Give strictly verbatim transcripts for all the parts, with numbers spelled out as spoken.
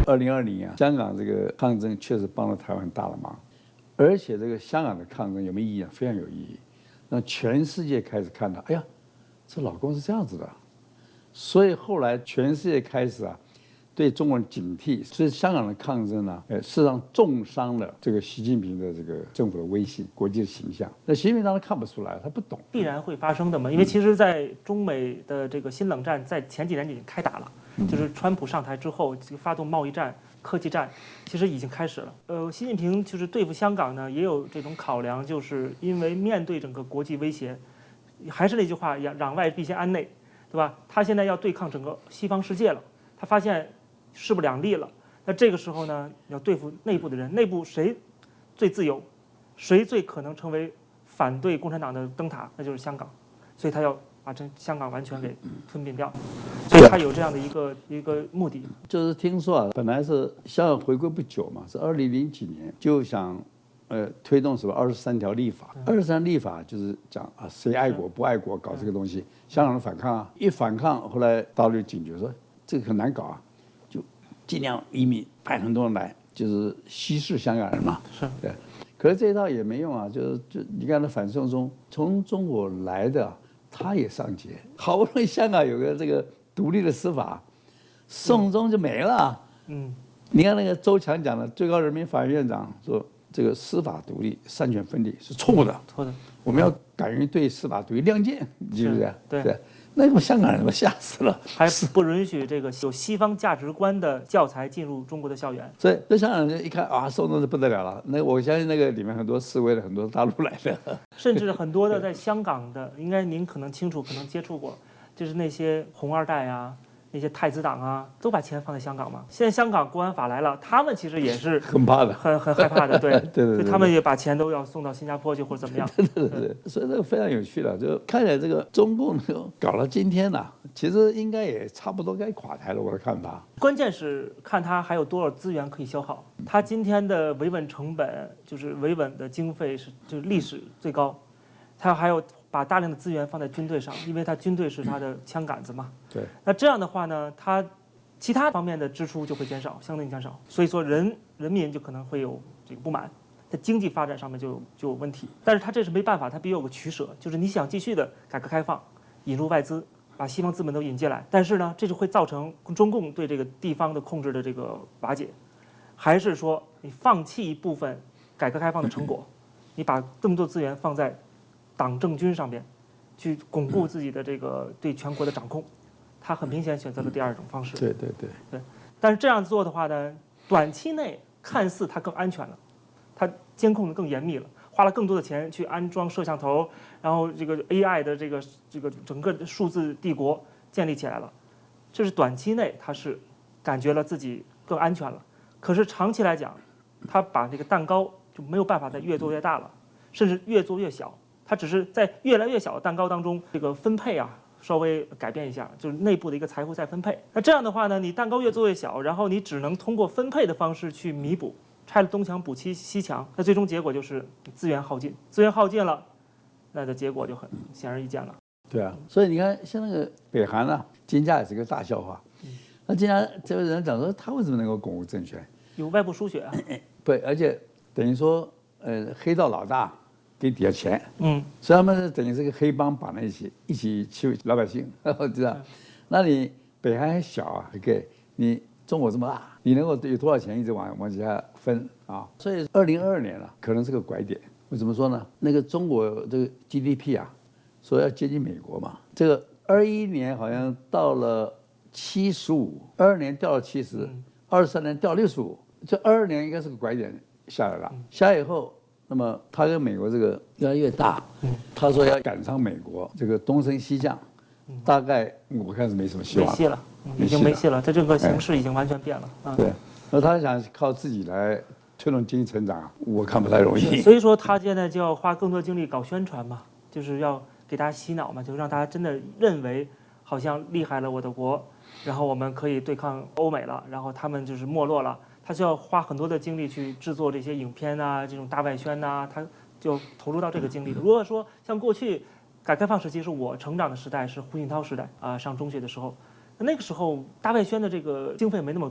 二零二零啊，香港这个抗争确实帮了台湾很大的忙，而且这个香港的抗争有没有意义啊？非常有意义，让全世界开始看到，哎呀，这老公是这样子的，所以后来全世界开始啊，对中国人警惕，所以香港的抗争呢，呃，事实上重伤了这个习近平的这个政府的威信、国际的形象。那习近平当然看不出来，他不懂， 必然会发生的嘛。因为其实，在中美的这个新冷战在前几年就已经开打了，就是川普上台之后，这个发动贸易战、科技战，其实已经开始了。呃，习近平就是对付香港呢，也有这种考量，就是因为面对整个国际威胁，还是那句话，攘外必先安内，对吧？他现在要对抗整个西方世界了，他发现势不两立了。那这个时候呢，要对付内部的人，内部谁最自由，谁最可能成为反对共产党的灯塔，那就是香港。所以他要把这香港完全给吞并掉，所以他有这样的一个一个目的。 就是听说啊，本来是香港回归不久嘛，是二零零几年就想，呃，推动什么二十三条立法。二十三立法就是讲啊，谁爱国不爱国搞这个东西，香港人反抗啊，一反抗，后来大陆警觉说这个很难搞啊，就尽量移民派很多人来，就是稀释香港人嘛。 是， 对。可是这一套也没用啊，就是就你看那反送中，从中国来的他也上街，好不容易香港有个这个独立的司法，送中就没了。 嗯， 你看那个周强讲的，最高人民法院院长说，这个司法独立、三权分立是错误的， 错的。 我们要敢于对司法独立亮剑，是不是？ 对。 对，那个香港人都吓死了， 还不允许这个有西方价值观的教材进入中国的校园。 所以这香港人一看啊，送中是不得了了。那我相信那个里面很多示威的，很多大陆来的， 甚至很多的在香港的，应该您可能清楚，可能接触过，就是那些红二代啊。那些太子党啊，都把钱放在香港嘛。现在香港国安法来了，他们其实也是很怕的， 很很害怕的，对对对， 所以他们也把钱都要送到新加坡去或者怎么样。 对对对，所以这个非常有趣的，就看起来这个中共搞到今天呢、啊，其实应该也差不多该垮台了，我的看法。 关键是看他还有多少资源可以消耗。他今天的维稳成本，就是维稳的经费是就是历史最高，他还有把大量的资源放在军队上，因为他军队是他的枪杆子嘛。 对。 那这样的话呢，他其他方面的支出就会减少，相对减少，所以说人人民就可能会有这个不满，在经济发展上面就有就有问题。但是他这是没办法，他必须有个取舍，就是你想继续的改革开放，引入外资，把西方资本都引进来，但是呢，这就会造成中共对这个地方的控制的这个瓦解，还是说你放弃一部分改革开放的成果，你把这么多资源放在党政军上边，去巩固自己的这个对全国的掌控，他很明显选择了第二种方式。 对对对对，但是这样做的话呢，短期内看似它更安全了，它监控的更严密了，花了更多的钱去安装摄像头，然后这个 A I 的这个这个整个数字帝国建立起来了，这是短期内它是感觉了自己更安全了。可是长期来讲，它把这个蛋糕就没有办法再越做越大了，甚至越做越小。它只是在越来越小的蛋糕当中，这个分配啊稍微改变一下，就是内部的一个财富再分配。那这样的话呢，你蛋糕越做越小，然后你只能通过分配的方式去弥补，拆了东墙补西西墙，那最终结果就是资源耗尽，资源耗尽了，那的结果就很显而易见了。 对啊，所以你看，像那个北韩啊，金家也是个大笑话。那金家这个人讲说，他为什么能够巩固政权？ 有外部输血啊。 对，而且等于说，呃，黑道老大给底下钱， 嗯， 所以他们是等于是个黑帮绑在一起，一起欺负老百姓，知道？那你北韩还小啊，还给你中国这么大，你能够有多少钱一直往往底下分啊？所以二零二二年了、啊，可能是个拐点。为什么说呢？那个中国这个 G D P 啊，说要接近美国嘛，这个二一年好像到了七十五，二二年掉了七十，二三年掉六十五，这二二年应该是个拐点下来了。下来以后，那么他跟美国这个越来越大，他说要赶上美国，这个东升西降，大概我看是没什么希望， 没戏了，已经没戏了，这整个形势已经完全变了。 哎、对，那他想靠自己来推动经济成长，我看不太容易。 所以说他现在就要花更多精力搞宣传嘛，就是要给大家洗脑嘛，就让大家真的认为好像厉害了我的国，然后我们可以对抗欧美了，然后他们就是没落了。他需要花很多的精力去制作这些影片啊，这种大外宣呐、啊，他就投入到这个精力的。如果说像过去改革开放时期是我成长的时代，是胡锦涛时代啊，上中学的时候，那个时候大外宣的这个经费没那么多。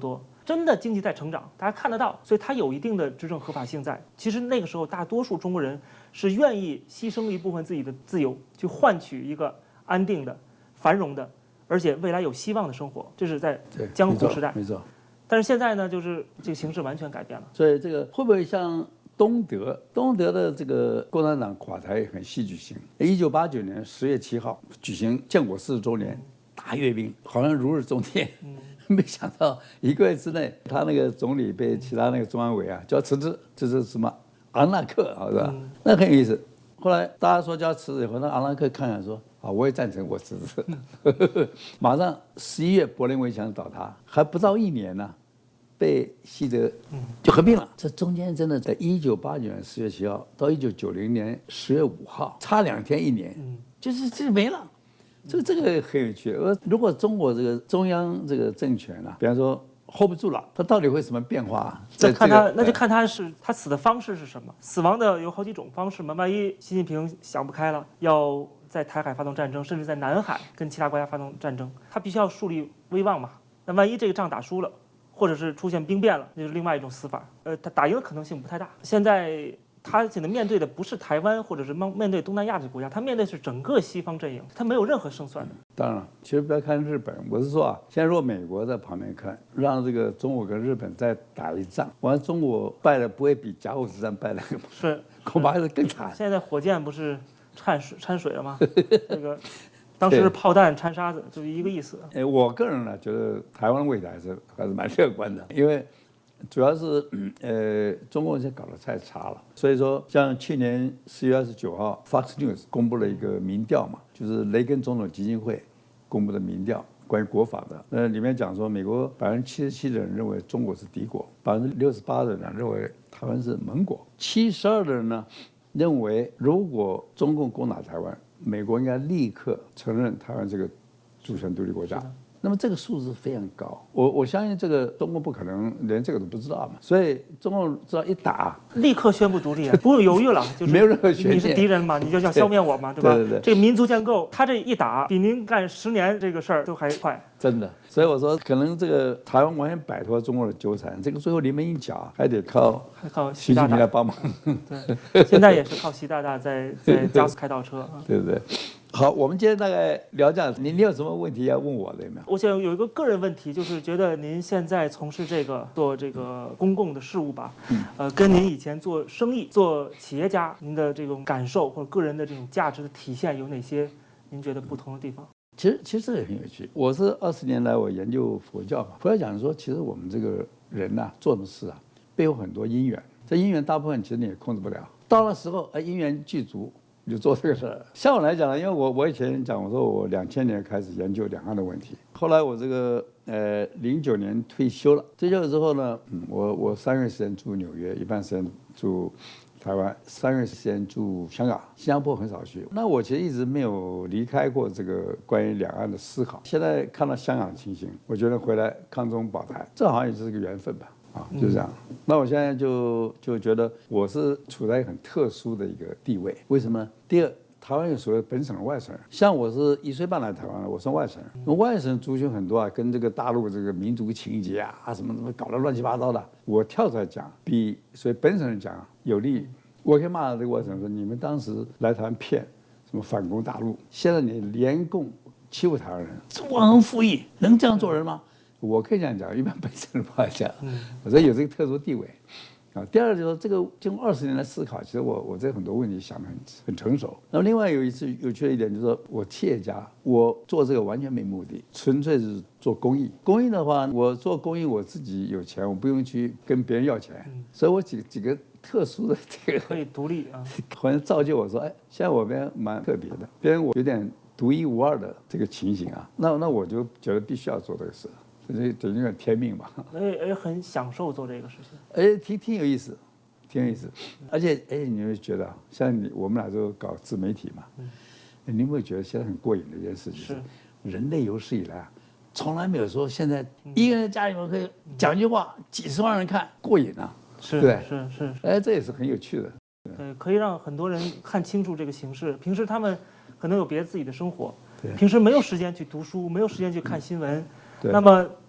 真的经济在成长，大家看得到，所以它有一定的执政合法性在。其实那个时候，大多数中国人是愿意牺牲一部分自己的自由，去换取一个安定的、繁荣的，而且未来有希望的生活。这是在江湖时代， 没错。 但是现在呢，就是这个形势完全改变了。 所以这个会不会像东德？东德的这个共产党垮台很戏剧性。一九八九年十月七号举行建国四十周年大阅兵，好像如日中天。嗯没想到一个月之内，他那个总理被其他那个中央委啊叫辞职，这是什么昂纳克啊，是吧？嗯、那很有意思。后来大家说叫辞职以后，那昂纳克看看说啊，我也赞成，我辞职。马上十一月柏林围墙倒塌，还不到一年呢，被西德就合并了。这中间真的在一九八九年十月七号到一九九零年十月五号，差两天一年，就是这没了。所以这个很有趣。而如果中国这个中央这个政权啊，比方说 hold 不住了，它到底会什么变化？ 那看他，那就看他是他死的方式是什么。死亡的有好几种方式嘛。万一习近平想不开了，要在台海发动战争，甚至在南海跟其他国家发动战争，他必须要树立威望嘛。那万一这个仗打输了，或者是出现兵变了，那就是另外一种死法。呃，他打赢的可能性不太大。现在。他现在面对的不是台湾，或者是面对东南亚这个国家，他面对的是整个西方阵营，他没有任何胜算的。 当然了，其实不要看日本，我是说啊，现在如果美国在旁边看，让这个中国跟日本再打一仗，完中国败了不会比甲午之战败了， 是恐怕还是更惨。 现在火箭不是掺水掺水了吗？这个当时是炮弹掺沙子，就是一个意思。 哎，我个人呢觉得台湾未来还是还是蛮乐观的，因为。主要是，呃，中国现在搞得太差了，所以说，像去年四月二十九号 ，Fox News 公布了一个民调嘛，就是雷根总统基金会公布的民调，关于国防的。那里面讲说，美国百分之七十七的人认为中国是敌国，百分之六十八的人认为台湾是盟国，七十二的人呢认为，如果中共攻打台湾，美国应该立刻承认台湾这个主权独立国家。那么这个数字非常高，我我相信这个中共不可能连这个都不知道嘛，所以中共知道一打， 立刻宣布独立，不用犹豫了，就是没有任何悬念。 你是敌人嘛，你就要消灭我嘛，对吧？ 对对对， 这个民族建构，他这一打，比您干十年这个事儿都还快。 真的，所以我说，可能这个台湾完全摆脱中国的纠缠，这个最后临门一脚还得靠还靠习近平来帮忙。 对，现在也是靠习大大在在加速开倒车。 对不对？好，我们今天大概聊这样，你你有什么问题要问我的有没有？ 我想有一个个人问题，就是觉得您现在从事这个做这个公共的事务吧，嗯、呃，跟您以前做生意、做企业家，您的这种感受或者个人的这种价值的体现有哪些？您觉得不同的地方？ 其实其实这个很有趣。我是二十年来我研究佛教嘛，佛教讲说，其实我们这个人呐、啊，做的事啊，背后很多因缘，这因缘大部分其实你也控制不了，到了时候，哎，因缘具足。就做这个事儿。像我来讲呢，因为我我以前讲，我说我两千年开始研究两岸的问题，后来我这个呃零九年退休了。退休了之后呢，嗯，我我三个月时间住纽约，一半时间住台湾，三个月时间住香港，新加坡很少去。那我其实一直没有离开过这个关于两岸的思考。现在看到香港的情形，我觉得回来抗中保台，这好像也是个缘分吧。啊，就这样。嗯、那我现在就就觉得我是处在很特殊的一个地位，为什么？第二，台湾有所谓本省人、外省人，像我是一岁半来台湾的，我算外省人。外省族群很多啊，跟这个大陆这个民族情节啊啊什么什么搞得乱七八糟的。我跳出来讲，比所以本省人讲有利。我可以骂这个外省人说，你们当时来台湾骗什么反攻大陆，现在你联共欺负台湾人，忘恩负义，能这样做人吗？我可以这样讲，一般本省人不爱讲。我说有这个特殊地位，啊。第二就是说，这个经过二十年的思考，其实我我这很多问题想得很很成熟。那么另外有一次有趣的一点就是说，我企业家，我做这个完全没目的，纯粹是做公益。公益的话，我做公益我自己有钱，我不用去跟别人要钱，所以我几几个特殊的这个可以独立啊， 好像造就我说，哎，现在我们蛮特别的，别人我有点独一无二的这个情形啊，那那我就觉得必须要做这个事。这等于天命吧， 也也很享受做这个事情， 哎，挺挺有意思，挺有意思，而且哎，你会觉得像你我们俩都搞自媒体嘛，嗯，你会觉得现在很过瘾的一件事情是，人类有史以来啊，从来没有说现在一个人在家里面可以讲一句话，几十万人看，过瘾啊， 是对， 是是， 哎，这也是很有趣的， 对，可以让很多人看清楚这个形势。平时他们可能有别自己的生活，平时没有时间去读书，没有时间去看新闻。那么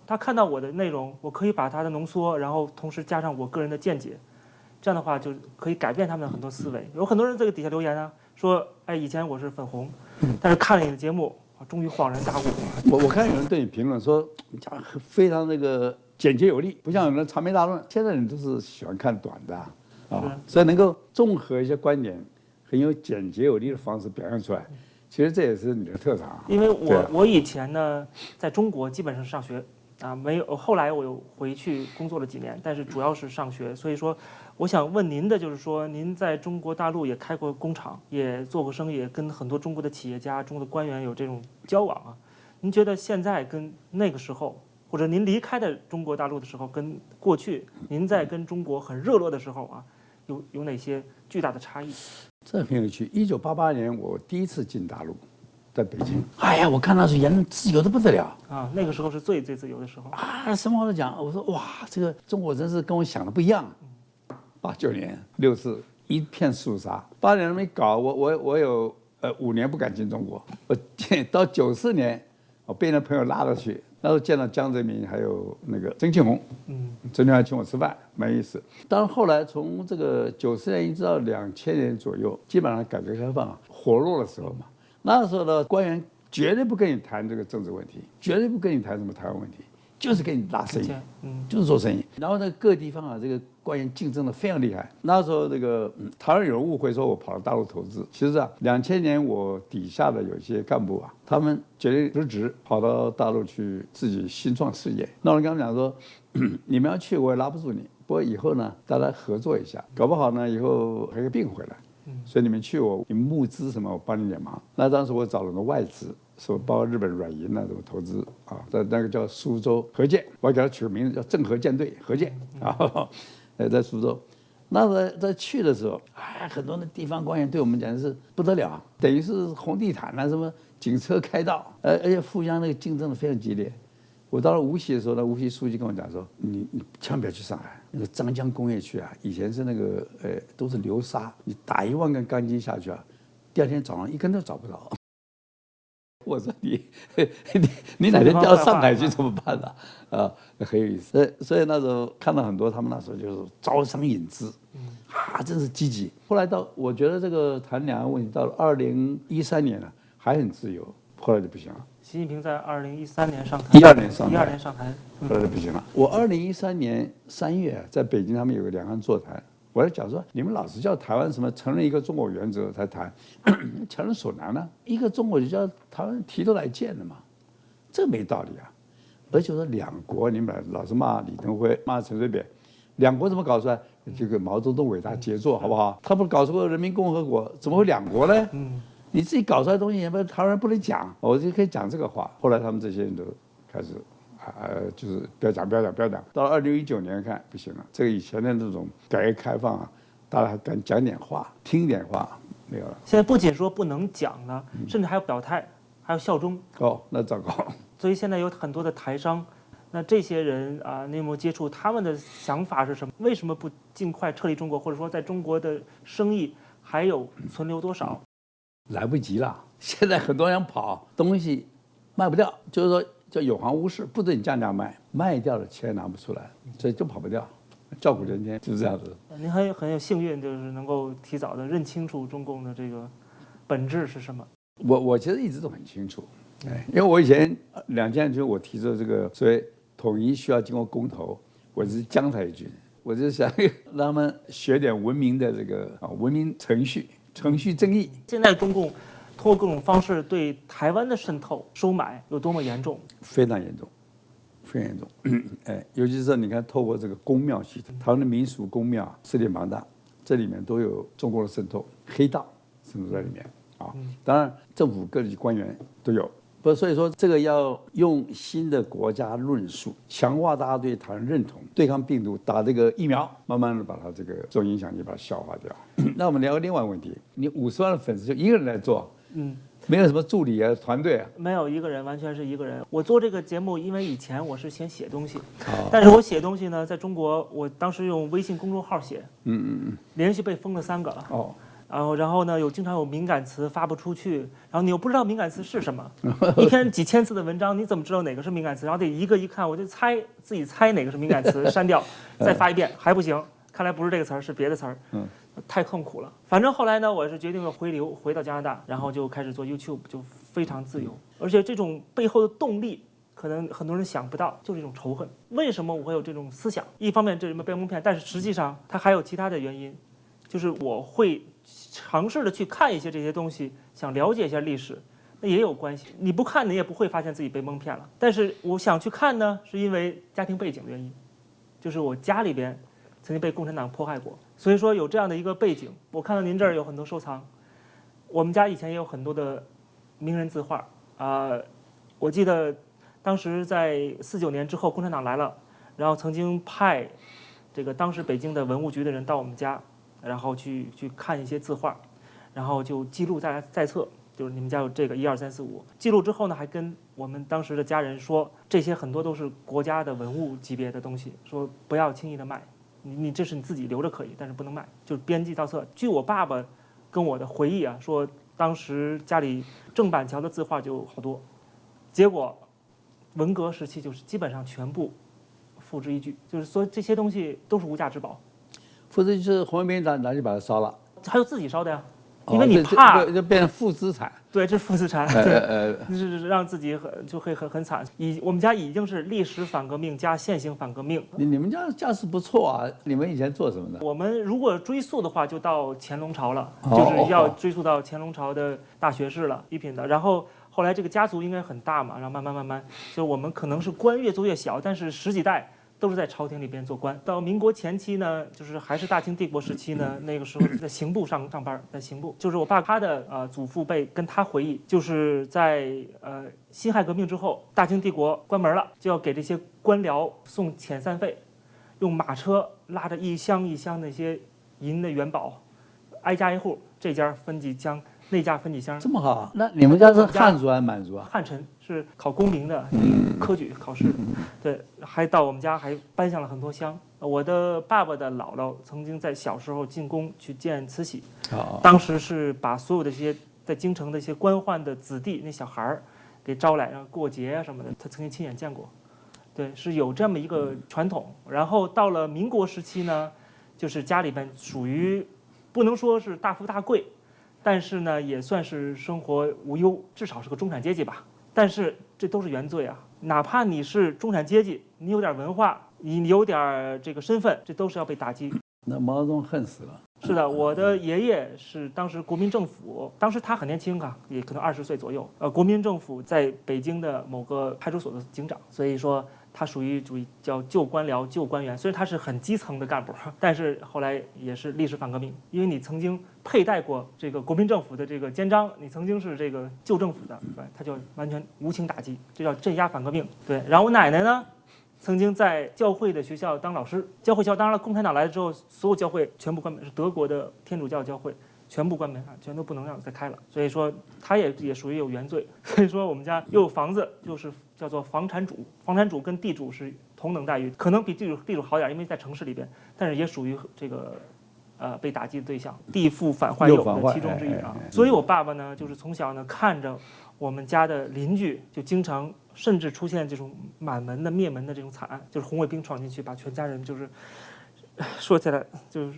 他看到我的内容，我可以把它的浓缩，然后同时加上我个人的见解，这样的话就可以改变他们的很多思维。有很多人这个底下留言啊，说，哎，以前我是粉红，但是看了你的节目，终于恍然大悟。 我我看有人对你评论说，你讲非常那个简洁有力，不像有人长篇大论。现在人都是喜欢看短的啊，啊所以能够综合一些观点，很有简洁有力的方式表现出来。其实这也是你的特长啊。 因为我我以前呢，在中国基本上上学啊，没有。后来我又回去工作了几年，但是主要是上学。所以说，我想问您的就是说，您在中国大陆也开过工厂，也做过生意，跟很多中国的企业家、中国的官员有这种交往啊。您觉得现在跟那个时候，或者您离开的中国大陆的时候，跟过去您在跟中国很热络的时候啊，有有哪些巨大的差异？ 这很有趣。一九八八年我第一次进大陆，在北京。哎呀，我看那是言论自由的不得了啊！那个时候是最最自由的时候啊！什么话都讲。我说哇，这个中国真是跟我想的不一样。八九年六四一片肃杀，八年没搞，我我我有呃五年不敢进中国。我到九四年，我被那朋友拉着去，那时候见到江泽民还有那个曾庆红，嗯，曾庆红还请我吃饭，蛮有意思。当然后来从这个九四年一直到两千年左右，基本上改革开放活络的时候嘛，那时候的官员绝对不跟你谈这个政治问题，绝对不跟你谈什么台湾问题，就是跟你拉生意，嗯，就是做生意。然后呢，各地方啊，这个官员竞争的非常厉害。那时候这个、嗯、台湾有人误会说我跑到大陆投资，其实啊，两千年我底下的有一些干部啊，他们决定辞职，跑到大陆去自己新创事业。那我跟他们讲说，你们要去我也拉不住你，不过以后呢，大家合作一下，搞不好呢以后还有并回来。所以你们去我，你们募资什么，我帮你点忙。那当时我找了很多外资，说包括日本软银那种投资啊，在那个叫苏州合建，我还给他取个名字叫正和舰队合建啊，呃，在苏州。那在在去的时候，哎，很多的地方官员对我们讲是不得了，等于是红地毯啊，什么警车开道，而而且互相那个竞争的非常激烈。我到了无锡的时候呢，无锡书记跟我讲说：“你你千万不要去上海，那个张江工业区啊，以前是那个呃都是流沙，你打一万根钢筋下去啊，第二天早上一根都找不着。”我说你你你哪天调到上海去怎么办呢？啊，很有意思。所以所以那时候看到很多他们那时候就是招商引资，啊，真是积极。后来到我觉得这个谈两岸问题到了二零一三年了，还很自由，后来就不行了。 习近平在二零一三年上台， 一二年上台， 一二年上台， 后来就不行了。我二零一三年三月在北京，他们有个两岸座谈，我在讲说，你们老是叫台湾什么承认一个中国原则才谈，强人所难呢？一个中国就叫台湾提都来见了嘛，这没道理啊。而且说两国，你们老是骂李登辉，骂陈水扁，两国怎么搞出来？这个毛泽东伟大杰作，好不好？他不搞出个人民共和国，怎么会两国呢？嗯。你自己搞出来的东西，也不台湾人不能讲，我就可以讲这个话。后来他们这些人都开始，呃，就是不要讲，不要讲，不要讲。到了二零一九年看不行了，这个以前的那种改革开放啊，大家还敢讲点话，听点话，没有了。 现在不仅说不能讲了，甚至还要表态，还要效忠。 哦，那糟糕。 所以现在有很多的台商，那这些人啊，你有没有接触？他们的想法是什么？为什么不尽快撤离中国，或者说在中国的生意还有存留多少？ 来不及了，现在很多人跑东西卖不掉，就是说叫有行无市，不准你降价卖，卖掉了钱拿不出来，所以就跑不掉，叫苦连天，就是这样子。 您很有很有幸运，就是能够提早的认清楚中共的这个本质是什么。 我我其实一直都很清楚，哎，因为我以前两千年就我提出这个所谓统一需要经过公投，我是江台军，我就想让他们学点文明的这个啊文明程序。程序正义。 现在中共通过各种方式对台湾的渗透、收买有多么严重？ 非常严重，非常严重。哎，尤其是你看，透过这个公庙系统，台湾的民俗公庙势力庞大，这里面都有中国的渗透，黑道渗透在里面啊。当然，政府各级官员都有。不，所以说这个要用新的国家论述，强化大家对台湾认同，对抗病毒，打这个疫苗，慢慢的把它这个这种影响力把它消化掉。那我们聊另外一个问题，你五十万的粉丝就一个人来做，嗯，没有什么助理啊、团队啊， 没有一个人，完全是一个人。我做这个节目，因为以前我是先写东西，哦、但是我写东西呢，在中国，我当时用微信公众号写，嗯嗯嗯，连续被封了三个了。哦。 然后然后呢有经常有敏感词发不出去，然后你又不知道敏感词是什么，一篇几千字的文章，你怎么知道哪个是敏感词？然后得一个一看，我就猜自己猜哪个是敏感词，删掉，再发一遍还不行，看来不是这个词儿，是别的词儿，嗯，太痛苦了。反正后来呢，我是决定了回流，回到加拿大，然后就开始做 YouTube， 就非常自由，而且这种背后的动力。可能很多人想不到，就是一种仇恨。为什么我会有这种思想？一方面这里面被蒙骗，但是实际上它还有其他的原因，就是我会尝试的去看一些这些东西，想了解一下历史，那也有关系。你不看，你也不会发现自己被蒙骗了。但是我想去看呢，是因为家庭背景的原因，就是我家里边曾经被共产党迫害过，所以说有这样的一个背景。我看到您这儿有很多收藏，我们家以前也有很多的名人字画啊、呃，我记得。当时在四九年之后，共产党来了，然后曾经派这个当时北京的文物局的人到我们家，然后去去看一些字画，然后就记录在在册，就是你们家有这个一二三四五。记录之后呢，还跟我们当时的家人说，这些很多都是国家的文物级别的东西，说不要轻易的卖，你你这是你自己留着可以，但是不能卖，就是编辑造册。据我爸爸跟我的回忆啊，说当时家里郑板桥的字画就好多，结果。文革时期就是基本上全部付之一炬，就是说这些东西都是无价之宝。 付之就是红卫兵拿拿去把它烧了， 还有自己烧的呀，因为你怕、哦、就变成负资产。 对，这是负资产，对，呃呃、是让自己很就会很很惨。已我们家已经是历史反革命加现行反革命。 你你们家家世不错啊，你们以前做什么的？ 我们如果追溯的话，就到乾隆朝了，哦、就是要追溯到乾隆朝的大学士了，一品的，然后。后来这个家族应该很大嘛，然后慢慢慢慢，就我们可能是官越做越小，但是十几代都是在朝廷里边做官。到民国前期呢，就是还是大清帝国时期呢，那个时候在刑部上上班，在刑部。就是我爸他的呃祖父辈跟他回忆，就是在呃辛亥革命之后，大清帝国关门了，就要给这些官僚送遣散费，用马车拉着一箱一箱那些银的元宝，挨家一户，这家分几箱。那家分几箱， 这么好、啊？那你们家是汉族还是满族啊？ 汉臣，是考功名的，科举考试，对，还到我们家还搬上了很多箱。我的爸爸的姥姥曾经在小时候进宫去见慈禧，哦、当时是把所有的这些在京城的一些官宦的子弟那小孩儿给招来，然后过节啊什么的，他曾经亲眼见过。对，是有这么一个传统。然后到了民国时期呢，就是家里边属于不能说是大富大贵。但是呢，也算是生活无忧，至少是个中产阶级吧。但是这都是原罪啊！哪怕你是中产阶级，你有点文化，你有点这个身份，这都是要被打击。 那毛泽东恨死了。 是的，我的爷爷是当时国民政府，当时他很年轻啊，也可能二十岁左右。呃，国民政府在北京的某个派出所的警长，所以说他属于主义叫旧官僚、旧官员。虽然他是很基层的干部，但是后来也是历史反革命，因为你曾经佩戴过这个国民政府的这个肩章，你曾经是这个旧政府的，对，他就完全无情打击，这叫镇压反革命。对，然后我奶奶呢？曾经在教会的学校当老师，教会校当然了，共产党来了之后，所有教会全部关门，是德国的天主教教会全部关门啊，全都不能让再开了。所以说他也也属于有原罪。所以说我们家又有房子，就是叫做房产主，房产主跟地主是同等待遇，可能比地主地主好点，因为在城市里边，但是也属于这个呃被打击的对象，地富反坏右的其中之一啊。所以我爸爸呢，就是从小呢看着我们家的邻居就经常。甚至出现这种满门的灭门的这种惨案，就是红卫兵闯进去，把全家人就是说起来就是。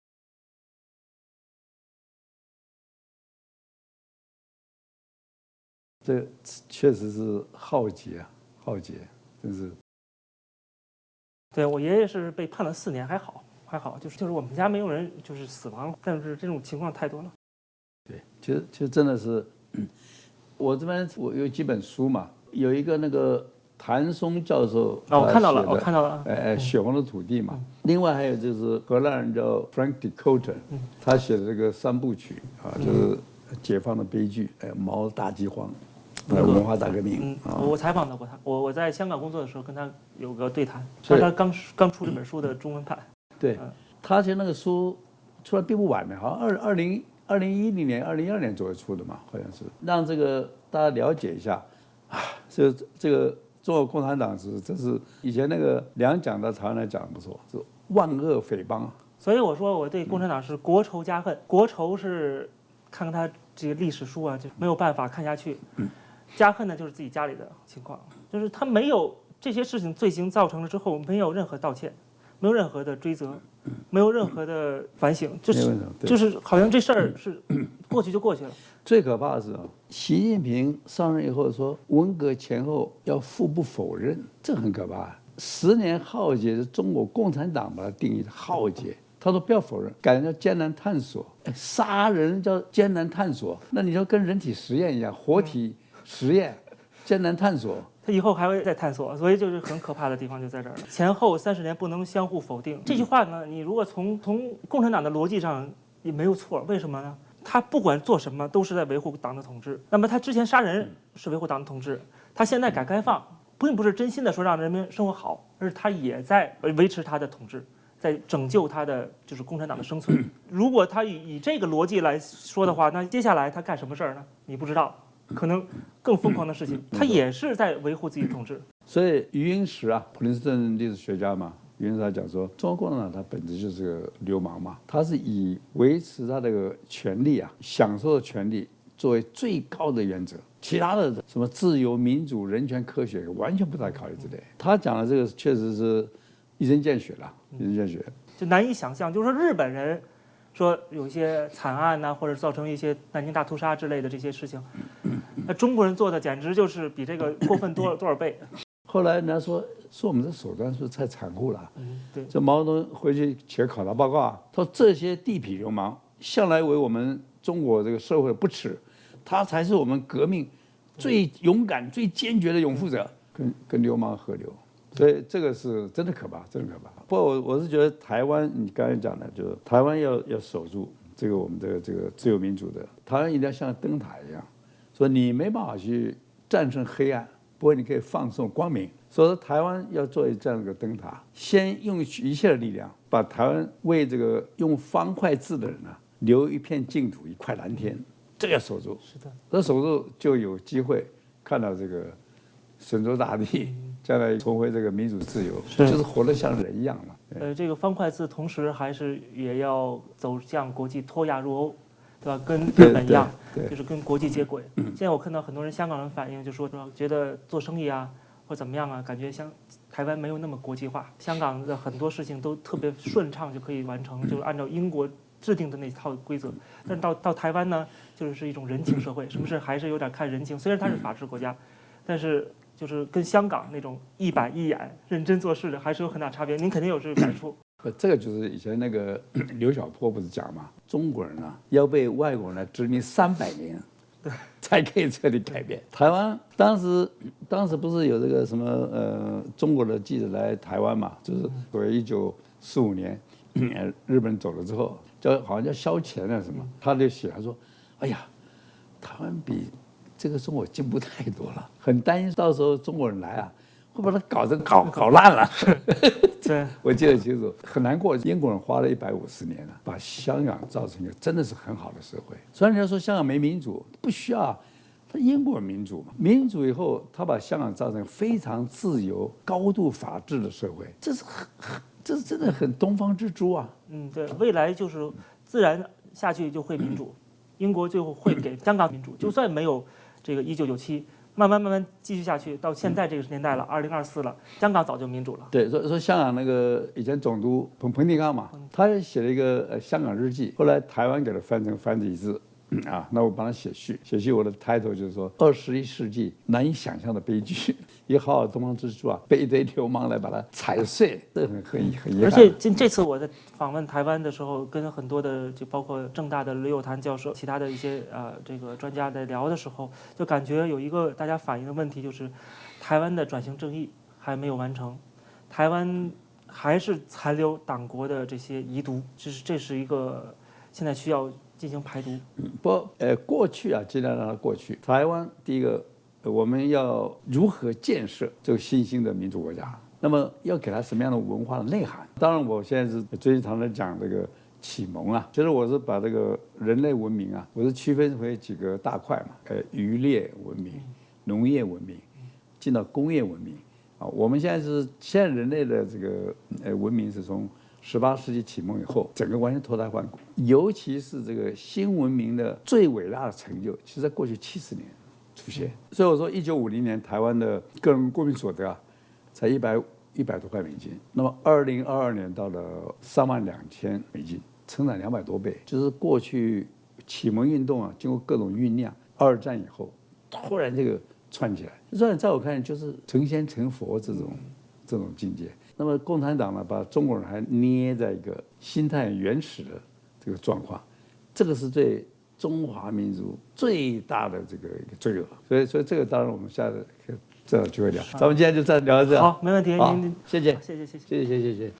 这确实是浩劫啊，浩劫，真是。 对我爷爷是被判了四年，还好还好，就是就是我们家没有人就是死亡，但是这种情况太多了。 对，其实其实真的是，嗯、我这边我有几本书嘛，有一个那个。谭松教授， 哦，我看到了，我看到了， 呃，血红的土地嘛。嗯、另外还有就是荷兰人叫 Frank de Kooten，、嗯、他写的这个三部曲啊，就是解放的悲剧，哎，毛大饥荒，还有文化大革命。 嗯，啊、我采访到过他，我我在香港工作的时候跟他有个对谈，是他刚刚出这本书的中文版。 对，嗯、他其实那个书出来并不晚的，好像二二零二零一零年、二零一二年左右出的嘛，好像是让这个大家了解一下啊，这这个。中国共产党是，这是以前那个梁讲到台湾来讲不错，是万恶匪帮， 所以我说我对共产党是国仇家恨，国仇是看看他这个历史书啊，就没有办法看下去。家恨呢，就是自己家里的情况，就是他没有这些事情罪行造成了之后，没有任何道歉，没有任何的追责，没有任何的反省，就是就是好像这事儿是过去就过去了。 最可怕的是啊，习近平上任以后说文革前后要互不否认，这很可怕。十年浩劫是中国共产党把它定义的浩劫。他说不要否认，改叫艰难探索。哎，杀人叫艰难探索，那你就跟人体实验一样，活体实验，艰难探索。 他以后还会再探索，所以就是很可怕的地方就在这儿了。前后三十年不能相互否定，这句话呢，你如果从从共产党的逻辑上也没有错，为什么呢？他不管做什么都是在维护党的统治。那么他之前杀人是维护党的统治，他现在改革开放，并不是真心的说让人民生活好，而是他也在维持他的统治，在拯救他的就是共产党的生存。如果他以以这个逻辑来说的话，那接下来他干什么事儿呢？你不知道。可能更疯狂的事情，他也是在维护自己的统治。 所以余英时啊，普林斯顿历史学家嘛，余英时他讲说，中国共产党它本质就是个流氓嘛，他是以维持他这个权利啊，享受的权利作为最高的原则，其他的什么自由、民主、人权、科学完全不在考虑之内。他讲的这个确实是一针见血了，一针见血， 就难以想象，就是说日本人说有一些惨案呐、啊，或者造成一些南京大屠杀之类的这些事情。那中国人做的简直就是比这个过分多多少倍。 后来人家说说我们的手段是太残酷了。 嗯，对。 这毛泽东回去写考察报告啊，他说这些地痞流氓向来为我们中国这个社会不耻，他才是我们革命最勇敢、最坚决的拥护者，跟跟流氓合流。所以这个是真的可怕，真的可怕。不过我我是觉得台湾，你刚才讲的，就是台湾要要守住这个我们的这个自由民主的，台湾一定要像灯塔一样。说你没办法去战胜黑暗，不过你可以放送光明。所以说台湾要做这样一个灯塔，先用一切的力量，把台湾为这个用方块字的人啊留一片净土，一块蓝天，这个要守住。 是的， 这守住就有机会看到这个神州大地将来重回这个民主自由，就是活得像人一样嘛。 呃，这个方块字同时还是也要走向国际脱亚入欧。对吧？跟日本一样，就是跟国际接轨。现在我看到很多人香港人反映，就说说觉得做生意啊或怎么样啊，感觉像台湾没有那么国际化，香港的很多事情都特别顺畅就可以完成，就是按照英国制定的那套规则。但是到到台湾呢，就是一种人情社会，什么事还是有点看人情。虽然它是法治国家，但是就是跟香港那种一板一眼、认真做事的还是有很大差别。您肯定有这个感触。 这个就是以前那个刘晓波不是讲嘛，中国人啊要被外国人来殖民三百年，才可以彻底改变。台湾当时当时不是有这个什么呃中国的记者来台湾嘛，就是所谓一九四五年，日本走了之后，叫好像叫萧乾啊什么，他就写他说，哎呀，台湾比这个中国进步太多了，很担心到时候中国人来啊。会把它搞成搞搞烂了， 对， 我记得清楚，很难过。英国人花了一百五十年了，把香港造成一个真的是很好的社会。虽然人家说香港没民主，不需要，他英国民主嘛，民主以后，他把香港造成非常自由、高度法治的社会，这是很很，这是真的很东方之珠啊。 嗯，对，未来就是自然下去就会民主，英国最后会给香港民主，就算没有这个一九九七。慢慢慢慢继续下去，到现在这个年代了，二零二四了，香港早就民主了。 对，说说香港那个以前总督彭彭定康嘛，他写了一个呃香港日记，后来台湾给他翻成繁体字，啊，那我帮他写序，写序我的 title 就是说二十一世纪难以想象的悲剧，一个好好的东方之珠啊，被一堆流氓来把它踩碎，这很很很遗憾。 而且这这次我在访问台湾的时候，跟很多的就包括政大的刘友谈教授，其他的一些呃这个专家在聊的时候，就感觉有一个大家反映的问题，就是台湾的转型正义还没有完成，台湾还是残留党国的这些遗毒，这是这是一个现在需要进行排毒。 嗯，不，呃，过去啊，尽量让它过去。台湾第一个，我们要如何建设这个新兴的民主国家？那么要给它什么样的文化的内涵？当然，我现在是最近常常讲这个启蒙啊，其实我是把这个人类文明啊，我是区分为几个大块嘛，呃，渔猎文明、农业文明，进到工业文明啊。我们现在是现在人类的这个呃文明是从十八世纪启蒙以后，整个完全脱胎换骨。尤其是这个新文明的最伟大的成就，其实在过去七十年出现。所以我说，一九五零年台湾的个人国民所得啊，才一百一百多块美金。那么二零二二年到了三万两千美金，成长两百多倍。就是过去启蒙运动啊，经过各种酝酿，二战以后突然这个窜起来，虽然在我看来就是成仙成佛这种这种境界。那么共产党呢，把中国人还捏在一个心态很原始的这个状况，这个是对中华民族最大的这个一个罪恶。所以，所以这个当然我们下次再有机会聊。咱们今天就再聊到这。 好，没问题。 好， 您谢谢， 谢谢谢谢谢谢，谢谢，谢谢。